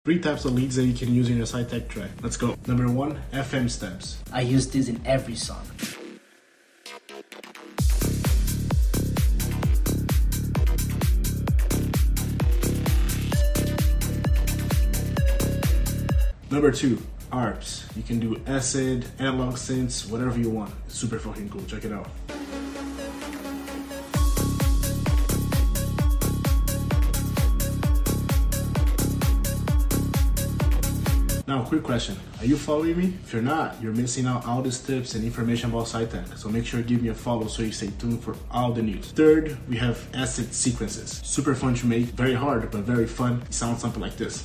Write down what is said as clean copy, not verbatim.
Three types of leads that you can use in your SciTech track. Let's go. Number one, FM steps. I use this in every song. Number two, ARPs. You can do acid, analog synths, whatever you want. It's super fucking cool. Check it out. Now, quick question. Are you following me? If you're not, you're missing out all these tips and information about SciTech. So make sure you give me a follow so you stay tuned for all the news. Third, we have acid sequences. Super fun to make, very hard, but very fun. It sounds something like this.